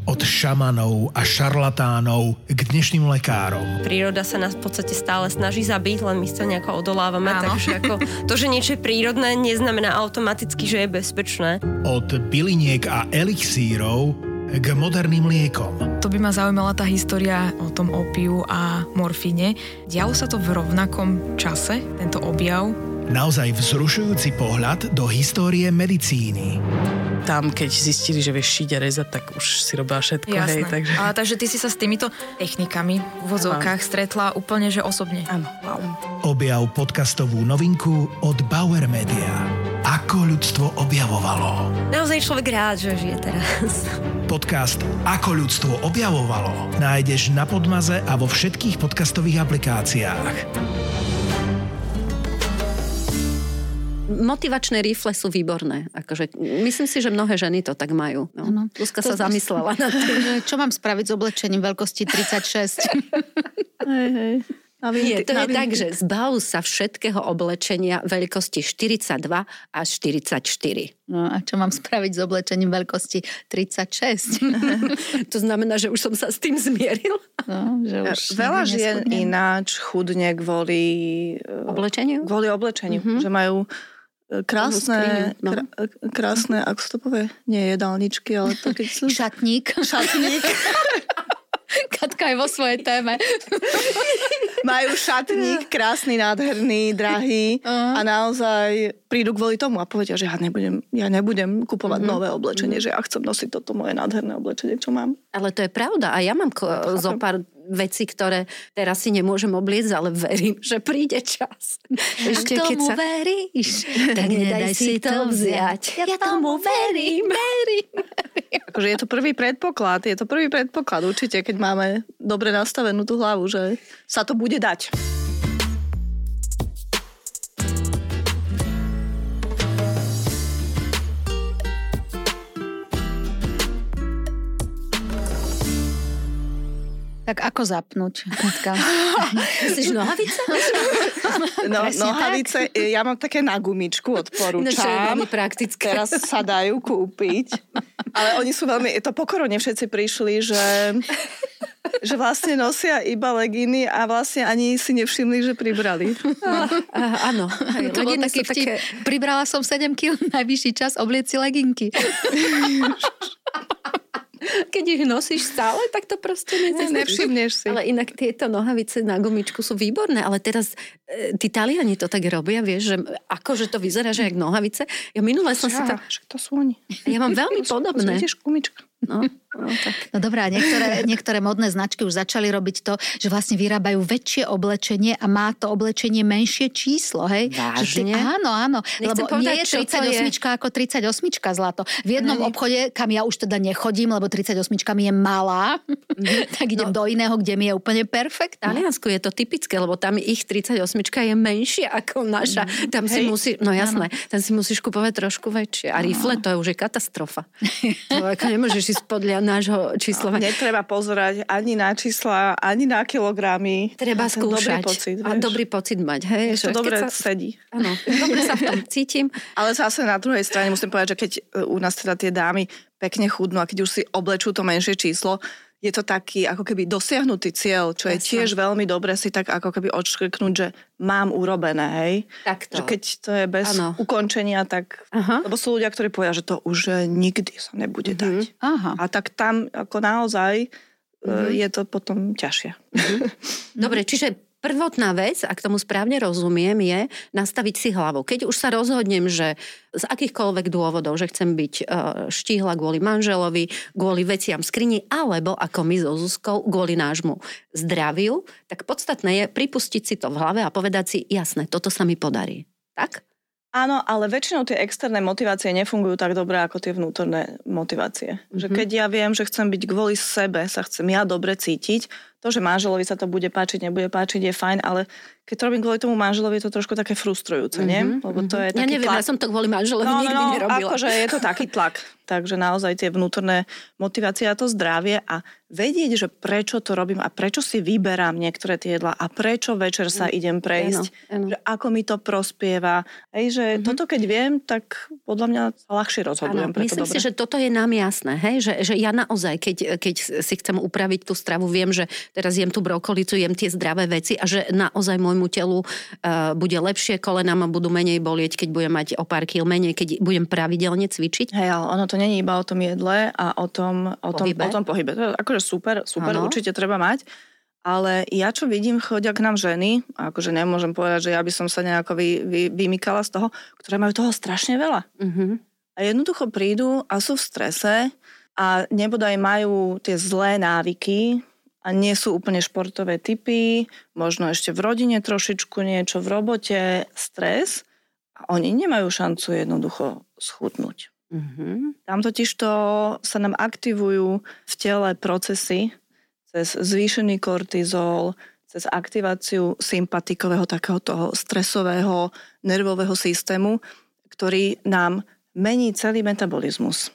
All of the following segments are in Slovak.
Od šamanov a šarlatánov k dnešným lekárom. Príroda sa nás v podstate stále snaží zabiť, len my sa nejako odolávame. Áno. Takže ako to, že niečo je prírodné, neznamená automaticky, že je bezpečné. Od byliniek a elixírov k moderným liekom. To by ma zaujímala tá história o tom opiu a morfíne. Dialo sa to v rovnakom čase, tento objav? Naozaj vzrušujúci pohľad do histórie medicíny. Tam, keď zistili, že vieš šiť a rezať, tak už si robila všetko. Jasné. Hej, takže... Takže ty si sa s týmito technikami v vozovkách stretla úplne, že osobne. Áno. Objav podcastovú novinku od Bauer Media. Ako ľudstvo objavovalo. Naozaj človek rád, že žije teraz. Podcast Ako ľudstvo objavovalo nájdeš na Podmaze a vo všetkých podcastových aplikáciách. Motivačné rifle sú výborné. Akože, myslím si, že mnohé ženy to tak majú. No. Luzka sa zamyslela nad tým. Čo mám spraviť s oblečením veľkosti 36? Hej. To je tak, že zbav sa všetkého oblečenia veľkosti 42 až 44. No a čo mám spraviť s oblečením veľkosti 36? To znamená, že už som sa s tým zmieril. No, že už veľa žien ináč chudne kvôli oblečeniu. Kvôli oblečeniu, že majú krásne, krásne, ako sa to povie? Nie jedálničky, ale to keď sú... Šatník. Katka je vo svojej téme. Majú šatník, krásny, nádherný, drahý a naozaj prídu kvôli tomu a povedia, že ja nebudem kupovať nové oblečenie, že ja chcem nosiť toto moje nádherné oblečenie, čo mám. Ale to je pravda a ja mám zo pár vecí, ktoré teraz si nemôžem obliecť, ale verím, že príde čas. Ešte keď sa veríš, tak nedaj si to vziať. Ja tomu verím. Akože je to prvý predpoklad, určite, keď máme dobre nastavenú tú hlavu, že sa to bude dať. Tak ako zapnúť? Myslíš nohavice? Nohavice, ja mám také na gumičku, odporúčam. No, je veľmi praktické. Teraz sa dajú kúpiť. Ale oni sú veľmi, to po korone všetci prišli, že vlastne nosia iba legíny a vlastne ani si nevšimli, že pribrali. Áno. To bol taký vtip. Pribrala som 7 kg, najvyšší čas obliec si leginky. Keď ich nosíš stále, tak to proste nevšimneš si. Ale inak tieto nohavice na gumičku sú výborné, ale teraz tí Taliani to tak robia, vieš, že akože to vyzerá, že jak nohavice. Ja minule som si to... To sú oni. Ja mám veľmi podobné. Vidíš, gumička. No dobrá, niektoré modné značky už začali robiť to, že vlastne vyrábajú väčšie oblečenie a má to oblečenie menšie číslo, hej? Vážne? Áno. Lebo nie je 38 ako 38 zlato. V jednom obchode, kam ja už teda nechodím, lebo 38 mi je malá, tak idem do iného, kde mi je úplne perfektná. V Taliansku je to typické, lebo tam ich 38 je menšia ako naša. Tam si musíš, tam si musíš kupovať trošku väčšie. A rifle, to je už katastrofa. To ako nemôžeš ísť podľa nášho číslovania. Netreba pozerať ani na čísla, ani na kilogramy. Treba skúšať. Dobrý pocit mať. Hej, to dobre sedí. Áno, dobre sa v tom cítim. Ale zase na druhej strane musím povedať, že keď u nás teda tie dámy pekne chudnú a keď už si oblečú to menšie číslo, je to taký ako keby dosiahnutý cieľ, čo je tiež veľmi dobre si tak ako keby odškrknúť, že mám urobené, hej. Takto. Že keď to je bez ukončenia, tak... Lebo sú ľudia, ktorí povedia, že to už nikdy sa nebude dať. Aha. A tak tam ako naozaj je to potom ťažšie. Dobre, čiže prvotná vec, ak tomu správne rozumiem, je nastaviť si hlavu. Keď už sa rozhodnem, že z akýchkoľvek dôvodov, že chcem byť štíhla kvôli manželovi, kvôli veciam v skrini, alebo ako my so Zuzkou, kvôli nášmu zdraviu, tak podstatné je pripustiť si to v hlave a povedať si, jasné, toto sa mi podarí. Tak? Áno, ale väčšinou tie externé motivácie nefungujú tak dobre ako tie vnútorné motivácie. Že keď ja viem, že chcem byť kvôli sebe, sa chcem ja dobre cítiť, To, že manželovi sa to bude páčiť, nebude páčiť, je fajn, ale keď to robím kvôli tomu manželovi, je to trošku také frustrujúce, nie? Lebo to je taký ja neviem, tlak. ja som to kvôli manželovi nikdy nerobila. Akože je to taký tlak. Takže naozaj tie vnútorné motivácie a to zdravie a vedieť, že prečo to robím a prečo si vyberám niektoré tie jedlá a prečo večer sa idem prejsť, že ako mi to prospieva. Že toto keď viem, tak podľa mňa ľahšie rozhodujem. Myslím si, že toto je nám jasné, hej? Že ja naozaj, keď si chcem upraviť tú stravu, viem, že teraz jem tú brokolicu, jem tie zdravé veci a že naozaj môjmu telu bude lepšie, kolená ma budú menej bolieť, keď budem mať o pár kýl menej, keď budem pravidelne cvičiť. Hej, ale ono to není iba o tom jedle a o tom pohybe. To je akože super, určite treba mať. Ale ja čo vidím, chodia k nám ženy, akože nemôžem povedať, že ja by som sa nejako vymykala z toho, ktoré majú toho strašne veľa. A jednoducho prídu a sú v strese a nebodaj majú tie zlé návyky a nie sú úplne športové typy, možno ešte v rodine trošičku niečo, v robote, stres a oni nemajú šancu jednoducho schudnúť. Tam totižto sa nám aktivujú v tele procesy cez zvýšený kortizol, cez aktiváciu sympatikového takého toho stresového nervového systému, ktorý nám mení celý metabolizmus.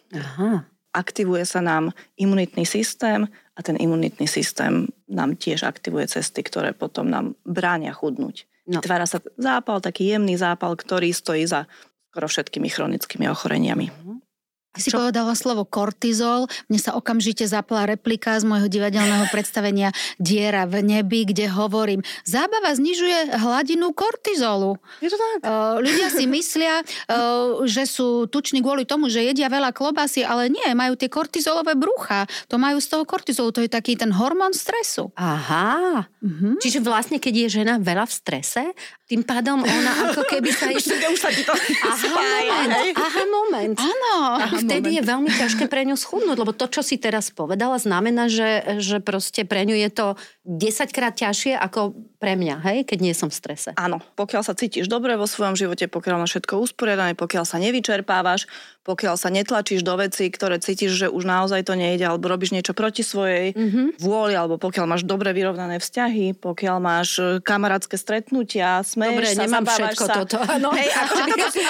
Aktivuje sa nám imunitný systém a ten imunitný systém nám tiež aktivuje cesty, ktoré potom nám bránia chudnúť. Vytvára sa zápal, taký jemný zápal, ktorý stojí za skoro všetkými chronickými ochoreniami. Si povedala slovo kortizol, mne sa okamžite zapla replika z môjho divadelného predstavenia Diera v nebi, kde hovorím, zábava znižuje hladinu kortizolu. Je to tak? Ľudia si myslia, že sú tuční kvôli tomu, že jedia veľa klobásy, ale nie, majú tie kortizolové brucha. To majú z toho kortizolu, to je taký ten hormón stresu. Aha. Čiže vlastne, keď je žena veľa v strese, tým pádom ona ako keby sa... Už sa ti to Aha, moment. Áno. Vtedy je veľmi ťažké pre ňu schudnúť, lebo to, čo si teraz povedala, znamená, že proste pre ňu je to 10-krát ťažšie ako pre mňa, hej, keď nie som v strese. Áno, pokiaľ sa cítiš dobre vo svojom živote, pokiaľ máš všetko usporiadané, pokiaľ sa nevyčerpávaš, pokiaľ sa netlačíš do vecí, ktoré cítiš, že už naozaj to nejde, alebo robíš niečo proti svojej vôli, alebo pokiaľ máš dobre vyrovnané vzťahy, pokiaľ máš kamarátske stretnutia, smeješ dobre, sa, nemám zabávaš všetko sa. toto. Áno. Hej, akože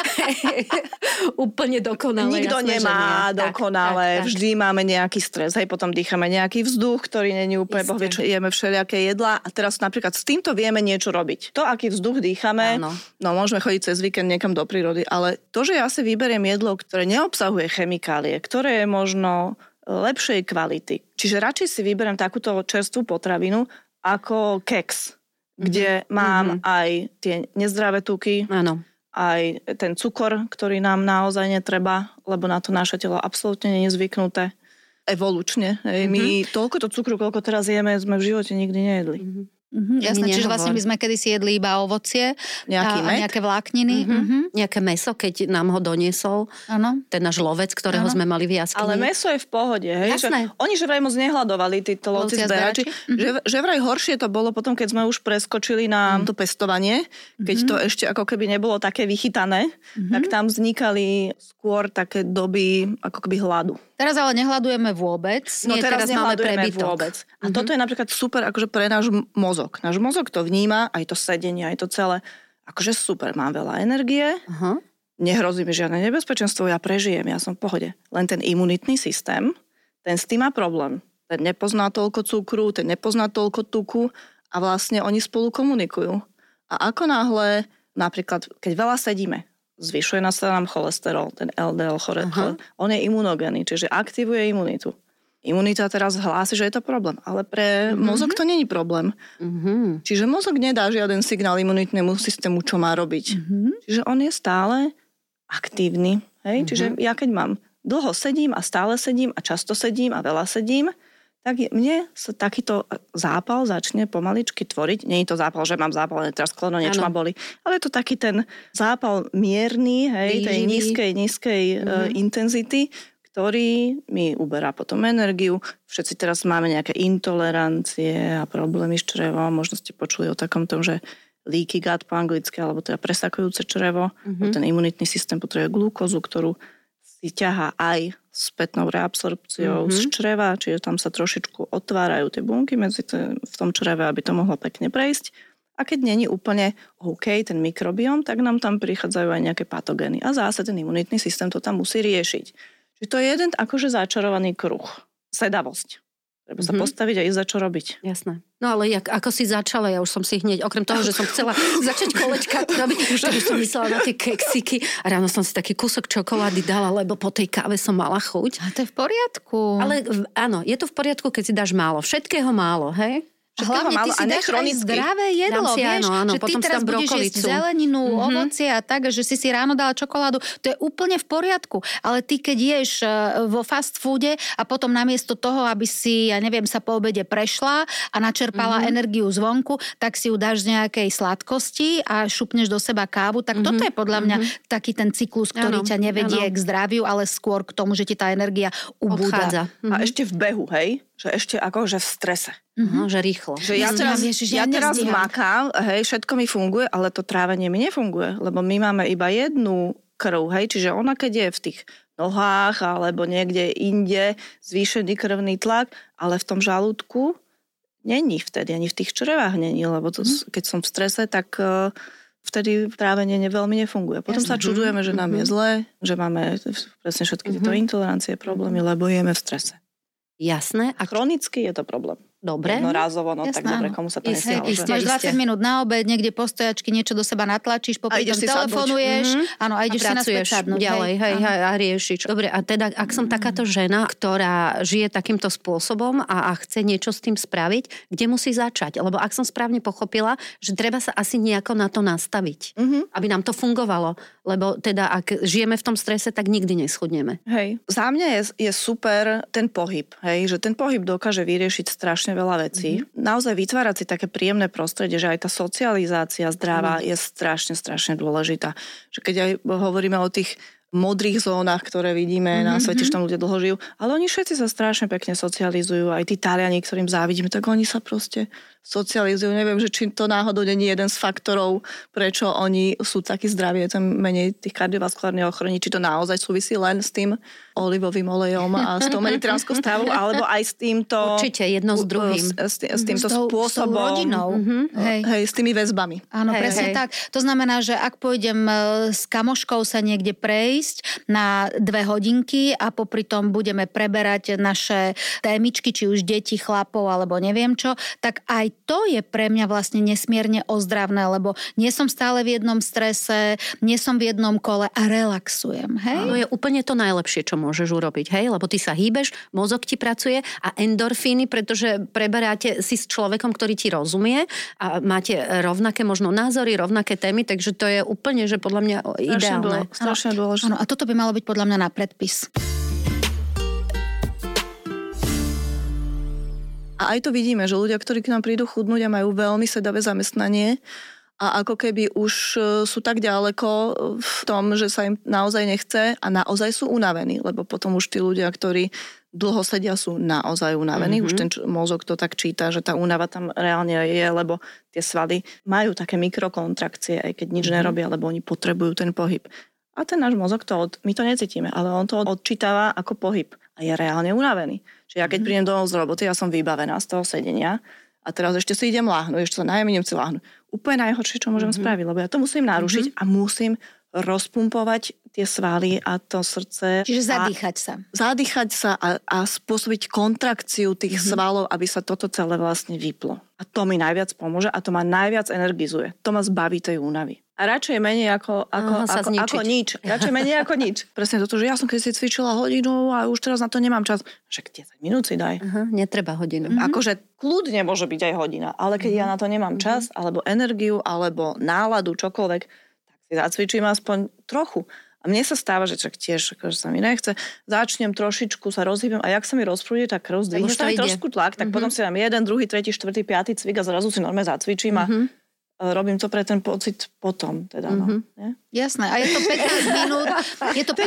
úplne dokonale. Nikto nemá dokonale. Tak. Vždy máme nejaký stres. Hej, potom dýchame nejaký vzduch, ktorý není úplne bohvie, čo jeme všelijaké jedlá. A teraz napríklad s týmto vieme niečo robiť. To, aký vzduch dýchame, no môžeme chodiť cez víkend niekam do prírody, ale to, že ja si vyberiem jedlo, ktoré neobsahuje chemikálie, ktoré je možno lepšej kvality. Čiže radšej si vyberiem takúto čerstvú potravinu ako keks, kde mám aj tie nezdravé tuky, aj ten cukor, ktorý nám naozaj netreba, lebo na to naše telo absolútne nie je zvyknuté. Evolučne. My toľko to cukru, koľko teraz jeme, sme v živote nikdy nejedli. Jasné, čiže vlastne my sme kedysi jedli iba ovocie a nejaké vlákniny. Nejaké mäso, keď nám ho doniesol ten náš lovec, ktorého sme mali v jaskyni. Ale mäso je v pohode. Hej? Jasné. Oni že vraj moc nehľadovali, títo lovci zberači. Že vraj horšie to bolo potom, keď sme už preskočili na to pestovanie, keď to ešte ako keby nebolo také vychytané, tak tam vznikali skôr také doby ako keby hladu. Teraz ale nehľadujeme vôbec. No teraz máme nehľadujeme prebytok. vôbec. A toto je napríklad super akože pre náš mozog. Náš mozog to vníma, aj to sedenie, aj to celé. Akože super, mám veľa energie, nehrozí mi žiadne nebezpečenstvo, ja prežijem, ja som v pohode. Len ten imunitný systém, ten s tým má problém. Ten nepozná toľko cukru, ten nepozná toľko tuku a vlastne oni spolu komunikujú. A ako náhle, napríklad, keď veľa sedíme, zvyšuje sa nám cholesterol, ten LDL, on je imunogénny, čiže aktivuje imunitu. Imunita teraz hlási, že je to problém, ale pre mozog to není problém. Čiže mozog nedá žiaden signál imunitnému systému, čo má robiť. Čiže on je stále aktívny. Hej? Čiže ja keď mám dlho sedím a stále sedím a často sedím a veľa sedím, tak mne sa takýto zápal začne pomaličky tvoriť. Nie je to zápal, že mám zápal, teraz sklono, niečo ma boli. Ale je to taký ten zápal mierny, hej, tej nízkej intenzity, ktorý mi uberá potom energiu. Všetci teraz máme nejaké intolerancie a problémy s črevom. Možno ste počuli o takom tom, že leaky gut po anglicky, alebo teda presakujúce črevo. Ten imunitný systém potrebuje glukózu, ktorú si ťahá aj spätnou reabsorpciou z čreva, čiže tam sa trošičku otvárajú tie bunky v tom čreve, aby to mohlo pekne prejsť. A keď není úplne OK ten mikrobióm, tak nám tam prichádzajú aj nejaké patogény. A zase ten imunitný systém to tam musí riešiť. Čiže to je jeden akože začarovaný kruh. Sedavosť. Treba sa postaviť a ísť za čo robiť. Jasné. No ale ako si začala, ja už som si hneď, okrem toho, že som chcela začať kolečka robiť, tak už som myslela na tie keksiky a ráno som si taký kúsok čokolády dala, lebo po tej káve som mala chuť. A to je v poriadku. Ale áno, je to v poriadku, keď si dáš málo. Všetkého málo, hej? Hlavne ty si dáš aj zdravé jedlo, vieš, áno, že ty teraz budeš jesť zeleninu, ovocie a tak, že si ráno dala čokoládu, to je úplne v poriadku. Ale ty keď ješ vo fast foode a potom namiesto toho, aby si, ja neviem, sa po obede prešla a načerpala energiu zvonku, tak si ju dáš z nejakej sladkosti a šupneš do seba kávu, tak toto je podľa mňa taký ten cyklus, ktorý ťa nevedie k zdraviu, ale skôr k tomu, že ti tá energia ubúda. A ešte v behu, hej? Že ešte akože v strese. Že rýchlo. Že ja teraz makám, hej, všetko mi funguje, ale to trávenie mi nefunguje, lebo my máme iba jednu krv, hej, čiže ona keď je v tých nohách alebo niekde inde zvýšený krvný tlak, ale v tom žalúdku není vtedy, ani v tých črevách není, lebo to, keď som v strese, tak vtedy trávenie veľmi nefunguje. Potom sa čudujeme, že nám je zle, že máme presne všetky tieto intolerancie, problémy, lebo jeme v strese. Jasné. A chronicky je to problém. Dobre. Jednorázovo, no tak dobre, komu sa to nestalo. Máš 20 minút na obed, niekde po stojačky niečo do seba natlačíš, popri tom telefonuješ, áno, a ideš si naspäť sadnúť. Ďalej, hej, a riešiš. Dobre, a teda, ak som takáto žena, ktorá žije takýmto spôsobom a chce niečo s tým spraviť, kde musí začať? Lebo ak som správne pochopila, že treba sa asi nejako na to nastaviť, aby nám to fungovalo. Lebo teda, ak žijeme v tom strese, tak nikdy neschudneme. Hej. Za mňa je super ten pohyb, hej, že ten pohyb dokáže vyriešiť strašne veľa vecí. Naozaj vytvárať si také príjemné prostredie, že aj tá socializácia zdravá je strašne dôležitá. Že keď aj hovoríme o tých modrých zónach, ktoré vidíme na svete, že tam ľudia dlho žijú, ale oni všetci sa strašne pekne socializujú, aj tí Taliani, ktorým závidíme, tak oni sa proste socializujú. Neviem, že či to náhodou nie je jeden z faktorov, prečo oni sú takí zdraví, je tam menej tých kardiovaskulárnych ochorení, či to naozaj súvisí len s tým olivovým olejom a s tou mediteránskou stravou, alebo aj s týmto... Určite, jedno s druhým. S týmto spôsobom. S tou rodinou. Hej, s tými väzbami. Áno, presne tak. To znamená, že ak pôjdem s kamoškou sa niekde prejsť na 2 hodinky a popri tom budeme preberať naše témičky, či už deti, chlapov, alebo neviem čo, tak aj to je pre mňa vlastne nesmierne ozdravné, lebo nie som stále v jednom strese, nie som v jednom kole a relaxujem. Hej? To je úplne to najlepšie, čo môžeš urobiť, hej? Lebo ty sa hýbeš, mozog ti pracuje a endorfíny, pretože preberáte si s človekom, ktorý ti rozumie a máte rovnaké možno názory, rovnaké témy, takže to je úplne, že podľa mňa ideálne. Strašne dôležité. Áno, a toto by malo byť podľa mňa na predpis. A aj to vidíme, že ľudia, ktorí k nám prídu chudnúť a majú veľmi sedavé zamestnanie a ako keby už sú tak ďaleko v tom, že sa im naozaj nechce a naozaj sú unavení, lebo potom už tí ľudia, ktorí dlho sedia, sú naozaj unavení. Už ten mozog to tak číta, že tá únava tam reálne je, lebo tie svaly majú také mikrokontrakcie, aj keď nič nerobia, lebo oni potrebujú ten pohyb. A ten náš mozog my to necítime, ale on to odčítava ako pohyb a je reálne unavený. Čiže ja keď prídem domov z roboty, ja som vybavená z toho sedenia a teraz ešte si idem láhnuť, ešte sa najem, idem si láhnuť. Úplne najhoršie, čo môžem spraviť, lebo ja to musím narušiť a musím rozpumpovať tie svaly a to srdce. Čiže zadýchať sa. Zadýchať sa a spôsobiť kontrakciu tých svalov, aby sa toto celé vlastne vyplo. A to mi najviac pomôže a to ma najviac energizuje. To ma zbaví tej únavy. A radšej menej ako nič. Radšej menej ako nič. Presne toto, že ja som keď si cvičila hodinu a už teraz na to nemám čas. Však 10 minút si daj. Netreba hodinu. Akože kľudne môže byť aj hodina, ale keď ja na to nemám čas, alebo energiu, alebo náladu, čokoľvek, tak si zacvičím aspoň trochu. A mne sa stáva, že tiež akože sa mi nechce, začnem trošičku, sa rozhýbem a jak sa mi rozprúdi tá krv, zdvihne sa mi trošku tlak, tak potom si dám 1, 2, 3, 4, 5 cvik a zrazu si normálne zacvičím a robím to pre ten pocit potom, teda, ne? Jasné, a je to 15 minút, je to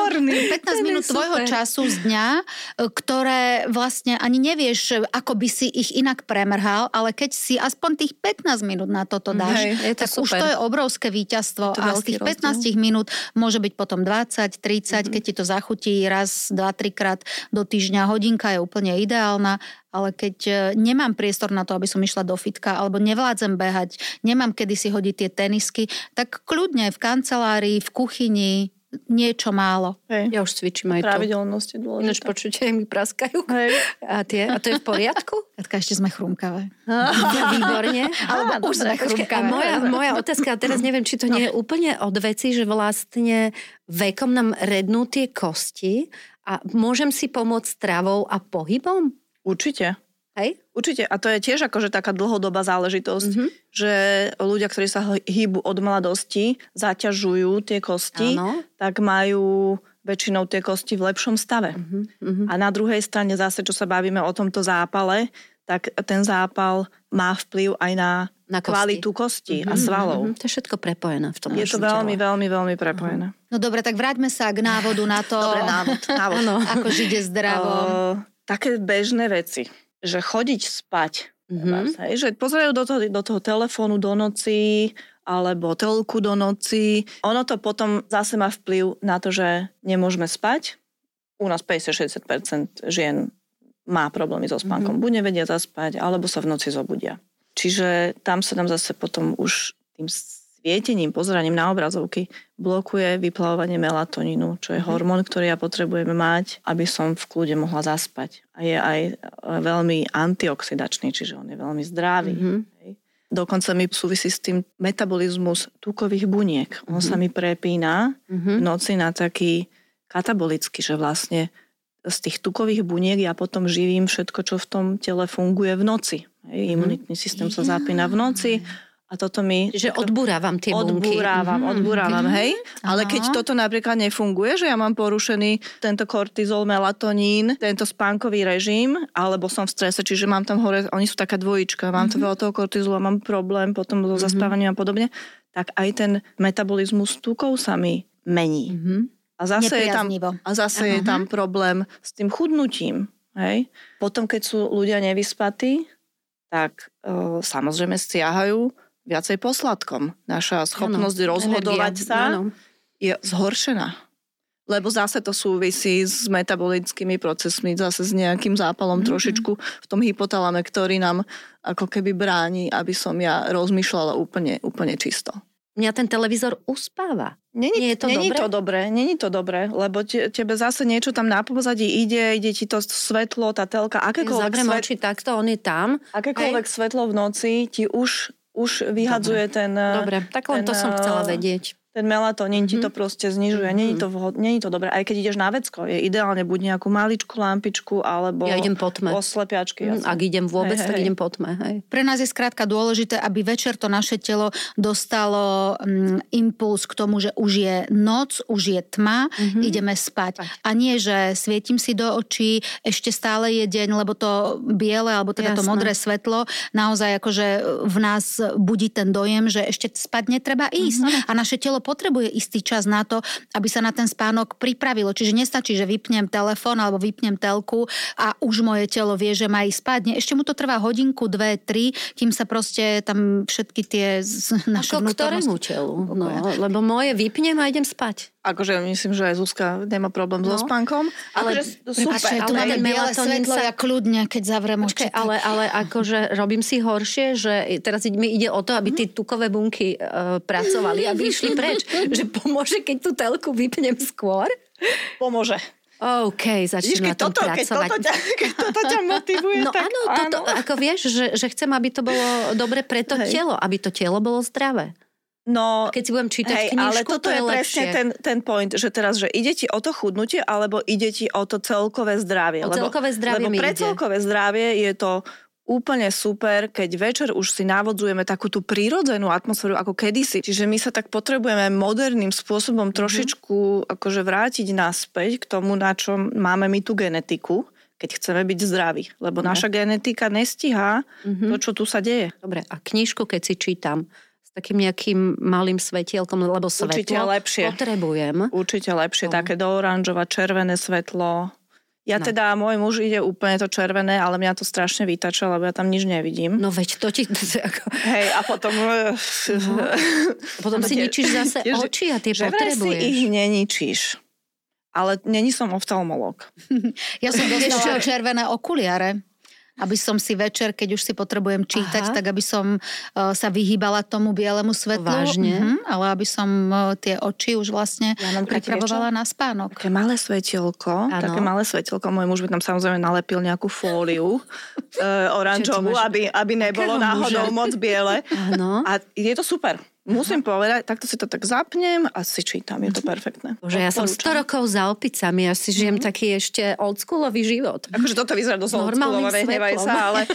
15 minút tvojho času z dňa, ktoré vlastne ani nevieš, ako by si ich inak premrhal, ale keď si aspoň tých 15 minút na toto dáš, tak už to je obrovské víťazstvo a z tých 15 minút môže byť potom 20, 30, keď ti to zachutí raz, 2-3 krát do týždňa, hodinka je úplne ideálna, ale keď nemám priestor na to, aby som išla do fitka, alebo nevládzem behať, nemám kedy si hodiť tie tenisky, tak kľudne v kancelárii, v kuchyni, niečo málo. Ja už cvičím aj to. Pravidelnosť je dôležitá. Ináč počujte, mi praskajú. A to je v poriadku? Katka, ešte sme chrumkavé. Výborne. Alebo už sme chrumkavé. Moja otázka, a teraz neviem, či to nie je úplne od veci, že vlastne vekom nám rednú tie kosti a môžem si pomôcť stravou a pohybom? Určite. Hej? Určite. A to je tiež akože taká dlhodobá záležitosť, že ľudia, ktorí sa hýbu od mladosti, zaťažujú tie kosti, tak majú väčšinou tie kosti v lepšom stave. A na druhej strane zase, čo sa bavíme o tomto zápale, tak ten zápal má vplyv aj na kvalitu kosti a svalov. To je všetko prepojené v tom. Je to veľmi, veľmi, veľmi prepojené. No dobre, tak vráťme sa k návodu na to, dobre, návod. ako žiť zdravo. Také bežné veci, že chodiť spať, že pozerajú do toho telefónu do noci, alebo telku do noci. Ono to potom zase má vplyv na to, že nemôžeme spať. U nás 50-60% žien má problémy so spánkom. Buď nevedia zaspať, alebo sa v noci zobudia. Čiže tam sa nám zase potom už tým svietením, pozeraním na obrazovky blokuje vyplavovanie melatonínu, čo je hormón, ktorý ja potrebujeme mať, aby som v kľude mohla zaspať. A je aj veľmi antioxidačný, čiže on je veľmi zdravý. Dokonca mi súvisí s tým metabolizmus tukových buniek. On sa mi prepína v noci na taký katabolický, že vlastne z tých tukových buniek ja potom živím všetko, čo v tom tele funguje v noci. Imunitný systém sa zapína v noci. A toto mi... Že odburávam tie bunky. Odburávam, hej. Ale keď toto napríklad nefunguje, že ja mám porušený tento kortizol, melatonín, tento spánkový režim, alebo som v strese, čiže mám tam hore, oni sú taká dvojička, mám to veľa toho kortizola, mám problém potom so zaspávaním a podobne, tak aj ten metabolizmus tukov sa mi mení. A zase je tam problém s tým chudnutím, hej. Potom, keď sú ľudia nevyspatí, tak samozrejme stiahajú viacej po sladkom. Naša schopnosť rozhodovať sa je zhoršená. Lebo zase to súvisí s metabolickými procesmi, zase s nejakým zápalom trošičku v tom hypotalame, ktorý nám ako keby bráni, aby som ja rozmýšľala úplne čisto. Mňa ten televízor uspáva. Není to dobré, lebo tebe zase niečo tam na pozadí ide ti to svetlo, tá telka, akékoľvek zavriem oči takto, on je tam. Akékoľvek svetlo v noci ti už vyhadzuje ten... Dobre, tak len to som chcela vedieť. Ten melatonín ti to proste znižuje. Není to dobré. Aj keď ideš na vecko, je ideálne buď nejakú maličku lampičku, alebo ja idem po tme. Oslepiačky. Ak idem vôbec, tak idem po tme. Hej. Pre nás je skrátka dôležité, aby večer to naše telo dostalo impuls k tomu, že už je noc, už je tma, ideme spať. A nie, že svietim si do očí, ešte stále je deň, lebo to biele, alebo teda to modré svetlo naozaj akože v nás budí ten dojem, že ešte spať netreba ísť. A naše telo potrebuje istý čas na to, aby sa na ten spánok pripravilo. Čiže nestačí, že vypnem telefón alebo vypnem telku a už moje telo vie, že má ísť spať. Ešte mu to trvá hodinku, 2, 3, kým sa proste tam všetky tie naše vnútornosti... Ktorému telu? No, lebo moje vypnem a idem spať. Akože myslím, že aj Zuzka nemá problém so spánkom. Ale tu máme biele svetlo, ja kľudne, keď zavriem oči. Ale akože robím si horšie, že teraz mi ide o to, aby tie tukové bunky pracovali, aby išli preč. Že pomôže, keď tú telku vypnem skôr? Pomôže. OK, začnem na tom pracovať. Keď toto ťa motivuje, no tak áno. Toto, ako vieš, že chcem, aby to bolo dobre pre to telo, aby to telo bolo zdravé. No, keď si budem čítať knižku, ale toto to je presne ten point, že teraz, že ide ti o to chudnutie, alebo ide ti o to celkové zdravie. Lebo pre celkové zdravie je to úplne super, keď večer už si navodzujeme takú tú prírodzenú atmosféru ako kedysi. Čiže my sa tak potrebujeme moderným spôsobom trošičku akože vrátiť naspäť k tomu, na čom máme my tú genetiku, keď chceme byť zdraví. Lebo naša genetika nestíha to, čo tu sa deje. Dobre, a knižku, keď si čítam s takým nejakým malým svetielkom, lebo svetlo potrebujem. Určite lepšie, také do oranžova, červené svetlo. Ja teda, môj muž ide úplne to červené, ale mňa to strašne vytača, lebo ja tam nič nevidím. No veď to ti... Hej, a potom... Potom si ničíš zase oči a tie potrebuješ. Si ich neničíš. Ale není som oftalmolog. Ja som dostala červené okuliare, aby som si večer, keď už si potrebujem čítať, tak aby som sa vyhýbala tomu bielemu svetlu. Vážne? Ale aby som tie oči už vlastne pripravovala na spánok. Také malé svetielko, môj muž by tam samozrejme nalepil nejakú fóliu oranžovú, aby nebolo náhodou moc biele. Áno. A je to super. Musím povedať, takto si to tak zapnem a si čítam, je to perfektné. Bože, ja som 100 rokov za opicami, ja si žijem taký ešte oldschoolový život. Akože toto vyzerá dosť oldschoolové, nehnevaj sa, ale...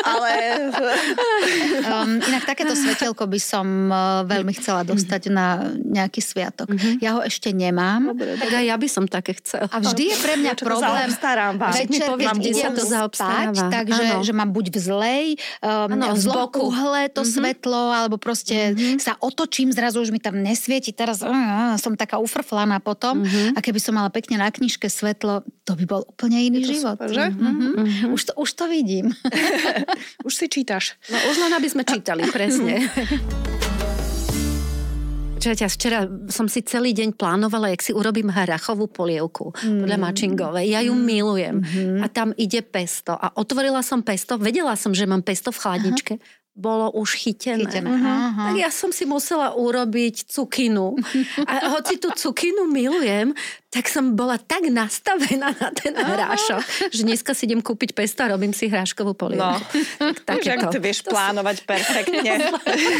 Inak takéto svetielko by som veľmi chcela dostať na nejaký sviatok. Ja ho ešte nemám. Teda ja by som také chcela. A vždy je pre mňa problém. Večer, keď idem spať, takže že mám buď v zlej, v zlom uhle to svetlo, alebo proste sa otočím, zrazu už mi tam nesvieti, teraz som taká ufrflaná potom a keby som mala pekne na knižke svetlo, to by bol úplne iný život. Super, že? Už to vidím. Už si čítaš. No už len aby sme čítali, presne. Včera som si celý deň plánovala, jak si urobím hrachovú polievku podľa Mačingovej. Ja ju milujem. A tam ide pesto. A otvorila som pesto, vedela som, že mám pesto v chladničke. Bolo už chytené. Tak ja som si musela urobiť cukinu. A hoci tú cukinu milujem, tak som bola tak nastavená na ten hrášok, že dneska si idem kúpiť pesto a robím si hráškovú polievku. No, tak to vieš plánovať perfektne.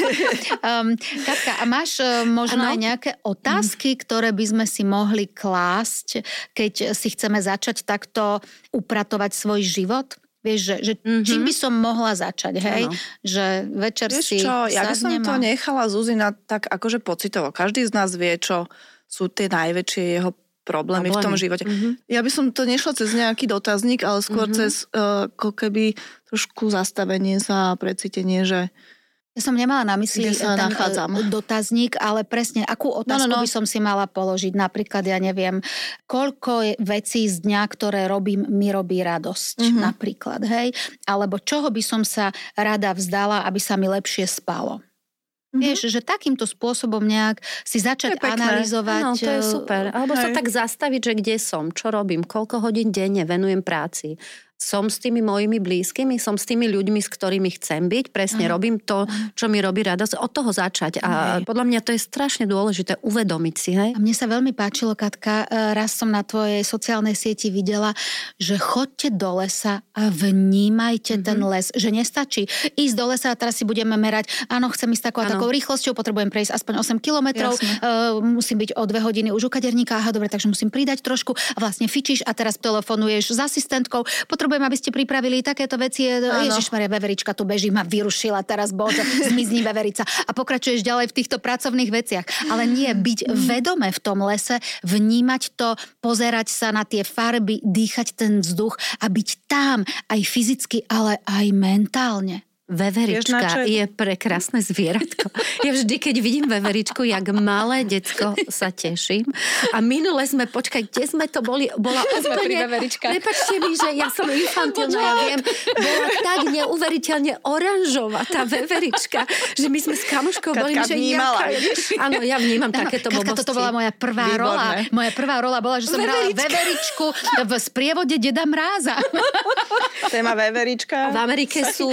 Katka, a máš možno aj nejaké otázky, ktoré by sme si mohli klásť, keď si chceme začať takto upratovať svoj život? Vieš, že čím by som mohla začať, hej? Ano. Že večer si sadnem. Ja by som to nechala Zuzina tak akože pocitovo. Každý z nás vie, čo sú tie najväčšie jeho problémy v tom živote. Ja by som to nešla cez nejaký dotazník, ale skôr cez ako keby trošku zastavenie sa a precítenie, že ja som nemala na mysli ten dotazník, ale presne akú otázku by som si mala položiť. Napríklad, ja neviem, koľko vecí z dňa, ktoré robím, mi robí radosť. Napríklad, hej? Alebo čoho by som sa rada vzdala, aby sa mi lepšie spalo. Vieš, že takýmto spôsobom nejak si začať analyzovať. Áno, to je super. Alebo sa tak zastaviť, že kde som, čo robím, koľko hodín denne venujem práci. Som s tými mojimi blízkymi, som s tými ľuďmi, s ktorými chcem byť, presne robím to, čo mi robí radosť, od toho začať. A podľa mňa to je strašne dôležité uvedomiť si, hej? A mne sa veľmi páčilo, Katka, raz som na tvojej sociálnej sieti videla, že chodte do lesa a vnímajte ten les. Že nestačí ísť do lesa a teraz si budeme merať, áno, chcem ísť takou rýchlosťou, potrebujem prejsť aspoň 8 kilometrov, musím byť o 2 hodiny už u kaderníka, aha, dobre, takže musím pridať trošku a vlastne fičíš a teraz telefonuješ s asistentkou, potrebujem, aby ste pripravili takéto veci. Ježišmaria, veverička tu beží, ma vyrušila teraz, bože, zmizni veverica. A pokračuješ ďalej v týchto pracovných veciach. Ale nie, byť vedome v tom lese, vnímať to, pozerať sa na tie farby, dýchať ten vzduch a byť tam aj fyzicky, ale aj mentálne. Veverička je prekrásne zvieratko. Ja vždy, keď vidím veveričku, jak malé decko sa teším. A minule sme, kde sme to boli? Bola úplne... Prepáčte mi, že ja som infantilná, ja viem. Bola tak neuveriteľne oranžová tá veverička, že my sme s kamoškou boli, že vnímala. Áno, ja vnímam takéto blbosti. Toto bola moja prvá rola. Moja prvá rola bola, že som hrala veveričku v sprievode Deda Mráza. Téma veverička. V Amerike sú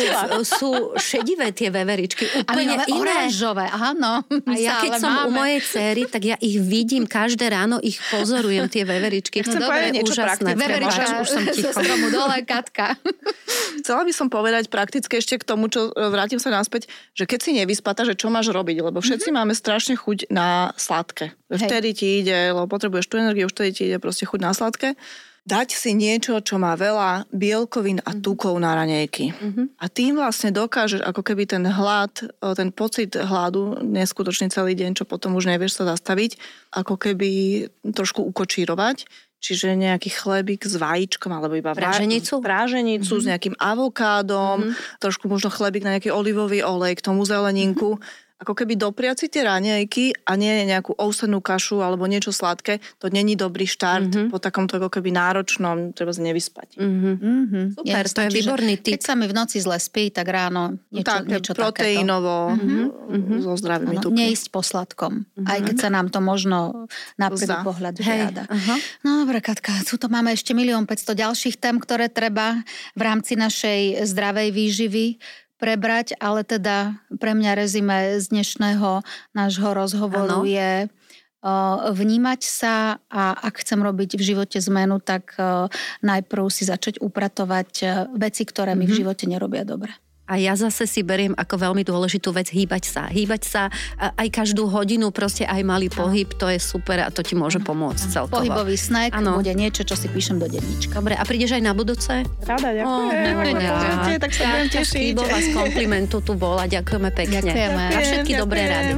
šedivé tie veveričky, úplne iné. Oranžové, áno. A ja keď som u mojej céry, tak ja ich vidím každé ráno, ich pozorujem, tie veveričky. Chcem povedať niečo úžasné. Veverička už som ticho. Zo stromu dole, Katka. Chcela by som povedať prakticky ešte k tomu, čo vrátim sa naspäť, že keď si nevyspatá, že čo máš robiť, lebo všetci máme strašne chuť na sladké. Vtedy ti ide, lebo potrebuješ tú energiu, vtedy ti ide proste chuť na sladké. Dať si niečo, čo má veľa bielkovín a tukov na raňajky. A tým vlastne dokážeš ako keby ten hlad, ten pocit hladu neskutočný celý deň, čo potom už nevieš sa zastaviť, ako keby trošku ukočírovať. čiže nejaký chlebík s vajíčkom, alebo iba práženicu s nejakým avokádom, trošku možno chlebík na nejaký olivový olej k tomu zeleninku. Ako keby dopriať si tie raňajky a nie nejakú ovsenú kašu alebo niečo sladké, to není dobrý štart po takomto ako keby náročnom, treba sa nevyspať. Super, to je výborný tip. Keď sa mi v noci zle spí, tak ráno niečo proteínovo so zdravými tukmi. Neísť po sladkom, aj keď sa nám to možno na prvý pohľad žiada. No dobre, Katka, tu máme ešte 1 500 000 ďalších tém, ktoré treba v rámci našej zdravej výživy prebrať, ale teda pre mňa rezime z dnešného nášho rozhovoru je vnímať sa a ak chcem robiť v živote zmenu, tak najprv si začať upratovať veci, ktoré mi v živote nerobia dobre. A ja zase si beriem ako veľmi dôležitú vec hýbať sa. Hýbať sa aj každú hodinu, proste aj malý pohyb, to je super a to ti môže pomôcť celkovo. Pohybový snack bude niečo, čo si píšem do denníčka. Dobre, a prídeš aj na budúce? Rada, ďakujem. Tak sa budem tešiť. Chýbová z komplimentu tu bola, ďakujeme pekne. Ďakujeme. A všetky dobré rady.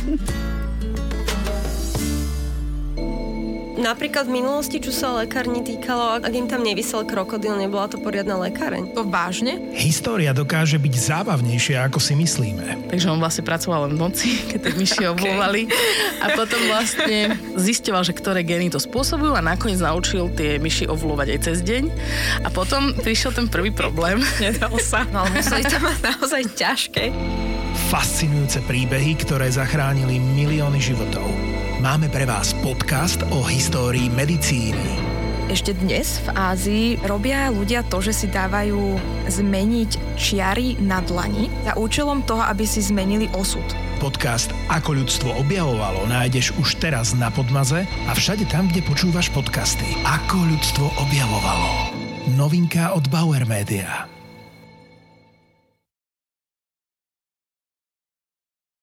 Napríklad v minulosti, čo sa lekárni týkalo, ak im tam nevysel krokodil, nebola to poriadna lekáreň. To vážne? História dokáže byť zábavnejšia, ako si myslíme. Takže on vlastne pracoval len v noci, keď tie myši ovlúvali. A potom vlastne zisťoval, že ktoré gény to spôsobujú a nakoniec naučil tie myši ovlúvať aj cez deň. A potom prišiel ten prvý problém. Nedalo sa. No ale museli to mať naozaj ťažké. Fascinujúce príbehy, ktoré zachránili milióny životov. Máme pre vás podcast o histórii medicíny. Ešte dnes v Ázii robia ľudia to, že si dávajú zmeniť čiary na dlani za účelom toho, aby si zmenili osud. Podcast Ako ľudstvo objavovalo nájdeš už teraz na Podmaze a všade tam, kde počúvaš podcasty. Ako ľudstvo objavovalo. Novinka od Bauer Media.